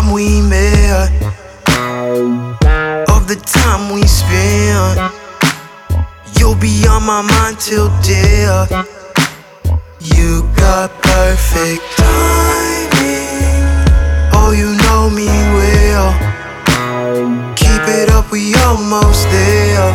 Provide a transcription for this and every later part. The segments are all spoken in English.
time we met, of the time we spent. You'll be on my mind till death. You got perfect timing. Oh, you know me well. Keep it up, we almost there.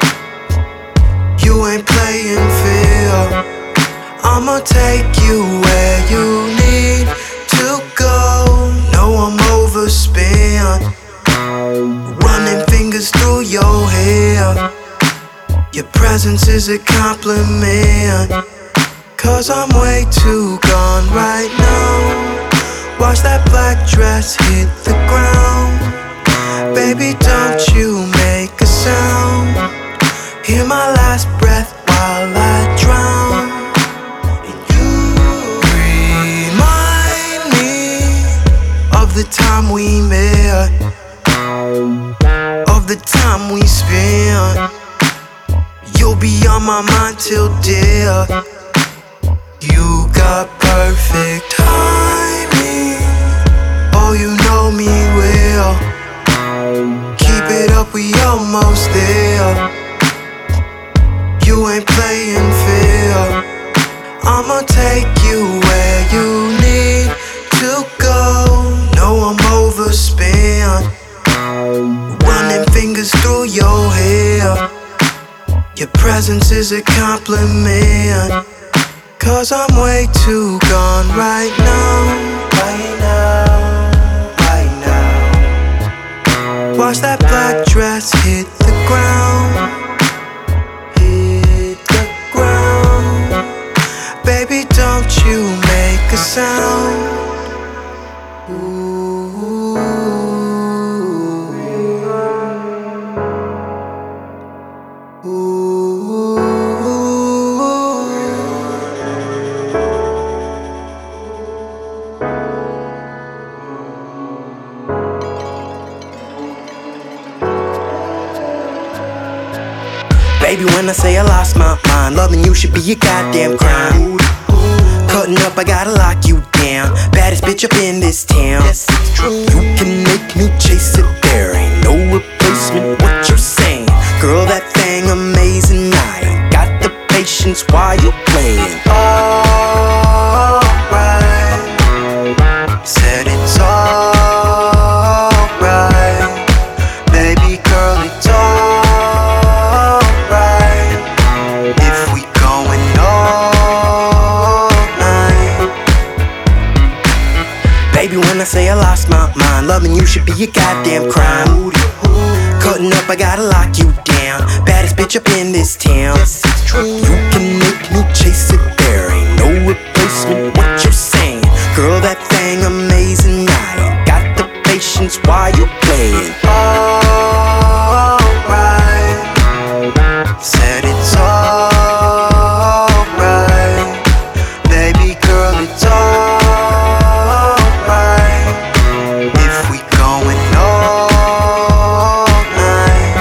You ain't playing fair. I'ma take you where you need to go. No, I'm overspent, running fingers through your hair. Your presence is a compliment, 'cause I'm way too gone right now. Watch that black dress hit the ground. Baby, don't you make a sound. Hear my last breath while I drown. And you remind me of the time we met, of the time we spent. You'll be on my mind till death. You got perfect timing. Oh, you know me well. Keep it up, we almost there. You ain't playing fair. I'ma take you where you need to go. No, I'm overspent, running fingers through your hair. Your presence is a compliment, 'cause I'm way too gone right now. Right now, right now. Watch that black dress hit the ground. Hit the ground. Baby, don't you make a sound. Baby, when I say I lost my mind, loving you should be a goddamn crime. Cutting up, I gotta lock you down. Baddest bitch up in this town. You can make me chase it, there ain't no replacement. What you're saying, girl, that thing amazing. I ain't got the patience while you playing. Alright, said it's alright. Baby girl, it's alright. If we going all night. Baby, when I say I lost my mind, loving you should be a goddamn crime. Cutting up, I gotta lock you down. Baddest bitch up in this town. You can make me chase it, there ain't no replacement. What you're saying, girl, that thing amazing. I ain't got the patience while you playing. Alright, said it's alright. Baby girl, it's alright. If we going all night.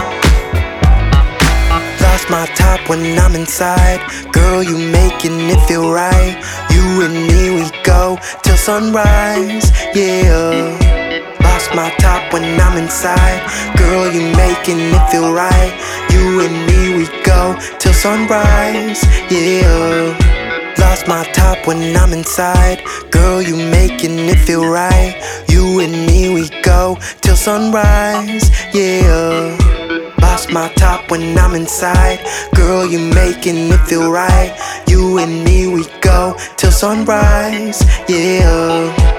Lost my top when I'm inside. Girl, you making it feel right. You and me, we go till sunrise, yeah. Lost my top when I'm inside. Girl, you making it feel right. You and me, we go till sunrise, yeah. Lost my top when I'm inside. Girl, you making it feel right. You and me, we go till sunrise, yeah. Lost my top when I'm inside. Girl, you making it feel right. You and me, we go till sunrise, yeah.